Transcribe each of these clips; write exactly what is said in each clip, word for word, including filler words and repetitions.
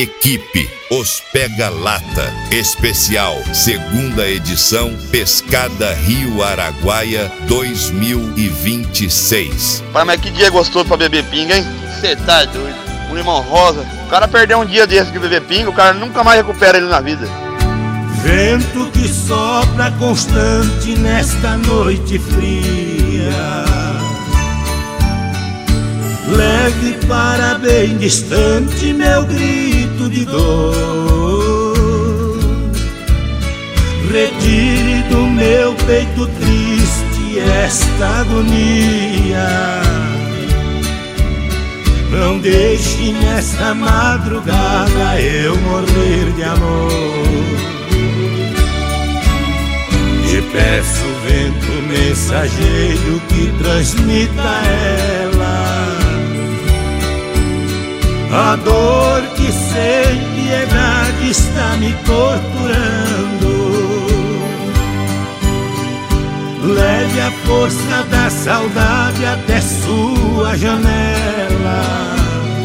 Equipe Os Pega Lata Especial, segunda edição, Pescada Rio Araguaia dois mil e vinte e seis. Pai, mas que dia gostoso pra beber pinga, hein? Cê tá doido. Um limão rosa. O cara perdeu um dia desse de beber pinga, o cara nunca mais recupera ele na vida. Vento que sopra constante nesta noite fria, leve para bem distante meu grito de dor. Retire do meu peito triste esta agonia. Não deixe nesta madrugada eu morrer de amor. Te peço, vento mensageiro, que transmita a ela a dor que sem piedade está me torturando. Leve a força da saudade até sua janela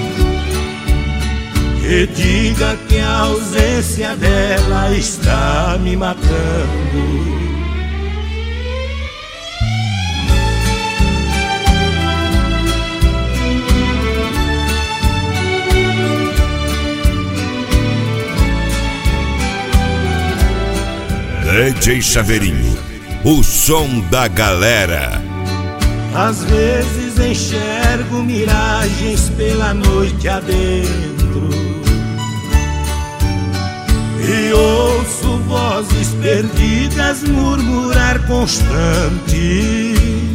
e diga que a ausência dela está me matando. D J Chaveirinho, o som da galera. Às vezes enxergo miragens pela noite adentro e ouço vozes perdidas murmurar constante,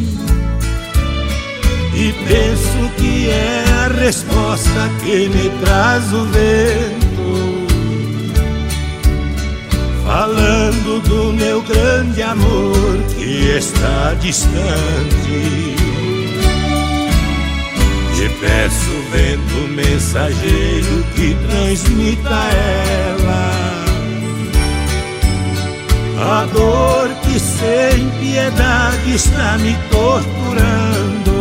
e penso que é a resposta que me traz o vento, falando do meu grande amor que está distante. Te peço, vento mensageiro, que transmita a ela a dor que sem piedade está me torturando.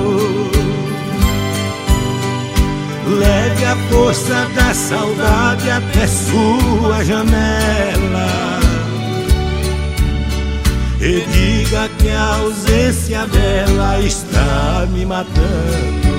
Leve a força da saudade até sua janela e diga que a ausência dela está me matando.